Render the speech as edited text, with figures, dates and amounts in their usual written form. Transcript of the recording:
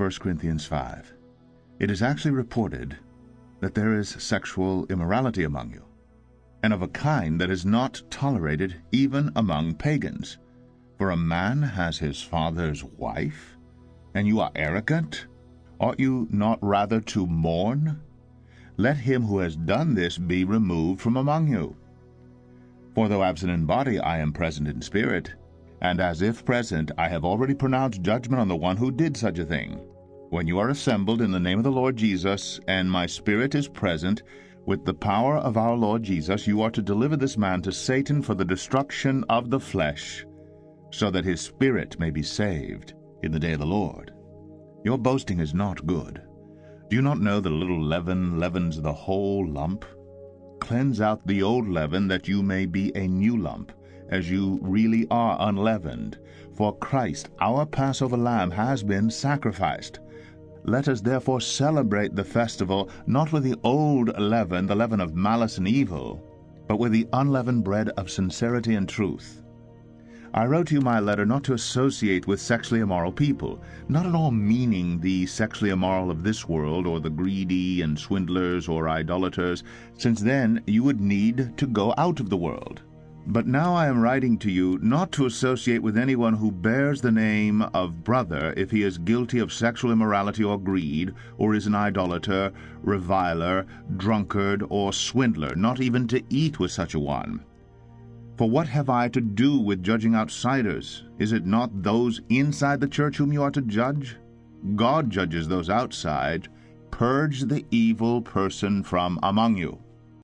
1 Corinthians 5, it is actually reported that there is sexual immorality among you, and of a kind that is not tolerated even among pagans. For a man has his father's wife, and you are arrogant? Ought you not rather to mourn? Let him who has done this be removed from among you. For though absent in body, I am present in spirit, and as if present, I have already pronounced judgment on the one who did such a thing. When you are assembled in the name of the Lord Jesus, and my spirit is present, with the power of our Lord Jesus, you are to deliver this man to Satan for the destruction of the flesh, so that his spirit may be saved in the day of the Lord. Your boasting is not good. Do you not know that a little leaven leavens the whole lump? Cleanse out the old leaven, that you may be a new lump, as you really are unleavened. For Christ, our Passover lamb, has been sacrificed. Let us therefore celebrate the festival, not with the old leaven, the leaven of malice and evil, but with the unleavened bread of sincerity and truth. I wrote you my letter not to associate with sexually immoral people, not at all meaning the sexually immoral of this world, or the greedy and swindlers or idolaters, since then you would need to go out of the world. But now I am writing to you not to associate with anyone who bears the name of brother if he is guilty of sexual immorality or greed, or is an idolater, reviler, drunkard, or swindler, not even to eat with such a one. For what have I to do with judging outsiders? Is it not those inside the church whom you are to judge? God judges those outside. Purge the evil person from among you.